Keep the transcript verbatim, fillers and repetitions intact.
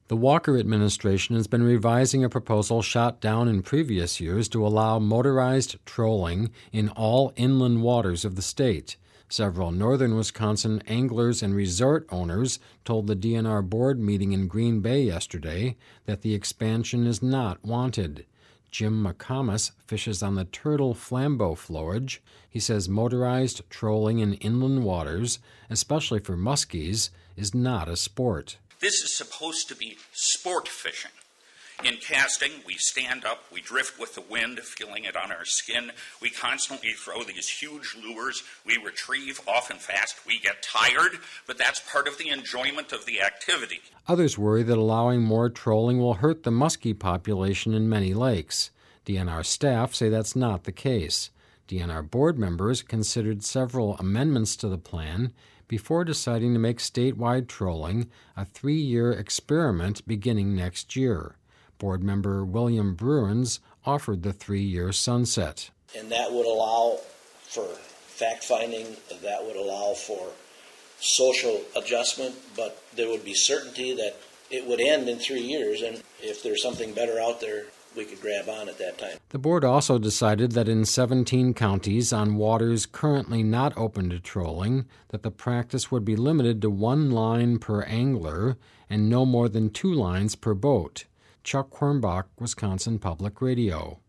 The Walker administration has been revising a proposal shot down in previous years to allow motorized trolling in all inland waters of the state. Several northern Wisconsin anglers and resort owners told the D N R board meeting in Green Bay yesterday that the expansion is not wanted. Jim McComas fishes on the Turtle Flambeau flowage. He says motorized trolling in inland waters, especially for muskies, is not a sport. This is supposed to be sport fishing. In casting, we stand up, we drift with the wind, feeling it on our skin. We constantly throw these huge lures. We retrieve, often fast. We get tired, but that's part of the enjoyment of the activity. Others worry that allowing more trolling will hurt the muskie population in many lakes. D N R staff say that's not the case. D N R board members considered several amendments to the plan before deciding to make statewide trolling a three-year experiment beginning next year. Board member William Bruins offered the three-year sunset. And that would allow for fact-finding, that would allow for social adjustment, but there would be certainty that it would end in three years, and if there's something better out there, we could grab on at that time. The board also decided that in seventeen counties on waters currently not open to trolling, that the practice would be limited to one line per angler and no more than two lines per boat. Chuck Quirmbach, Wisconsin Public Radio.